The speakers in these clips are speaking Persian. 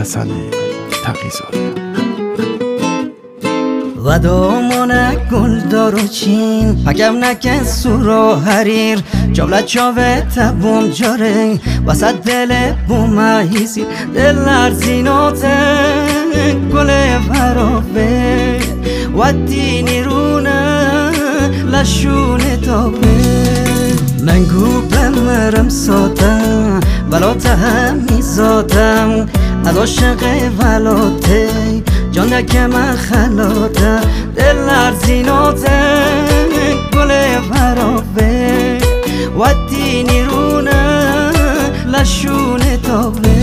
حسن تقی‌زاده. و دامونه گل دار و چین پکم نکن سور و حریر جابلت چاوه تبوم جاره وسط دل بومهیزی دل لرزیناته گل فرابه و دینی رونه لشونه تابه منگو بمرم سادم ولا تهمی زادم از عاشق ولاته جان که من خلاده دل لرزیناته گل فرابه و دینی رونه لشونه تابه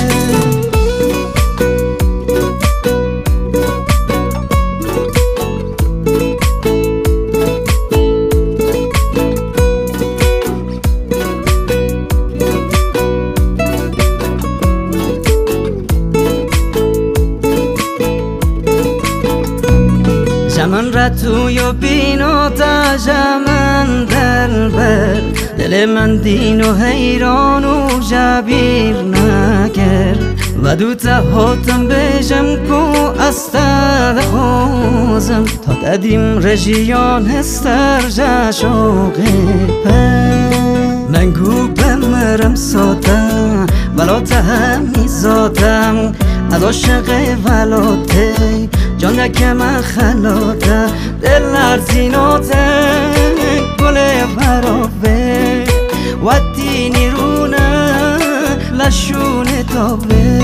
جمن را توی و بینو تا جمن دلبر دل من دین و حیران و جبیر نکر و دو تا هاتم بجم کو استاد خوزم تا تدیم رژیان هستر جا شوقی پر منگو بمرم سادم ولا تهمی زادم از عاشق ولاته جان که من خلاده دل لرزیناته گل فرابه و دینی رونه لشونه تابه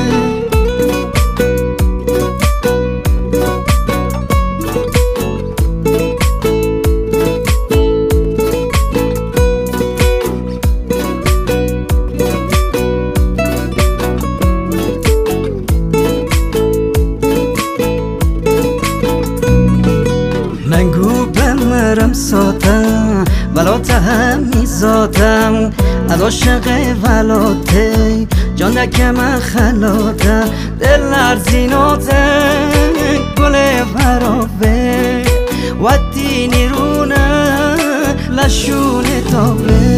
منگو بمرم سادم ولا تهمی زادم از عاشق ولاته جان که من خلاده دل لرزیناته گل فرابه و دینی رونه لشونه تابه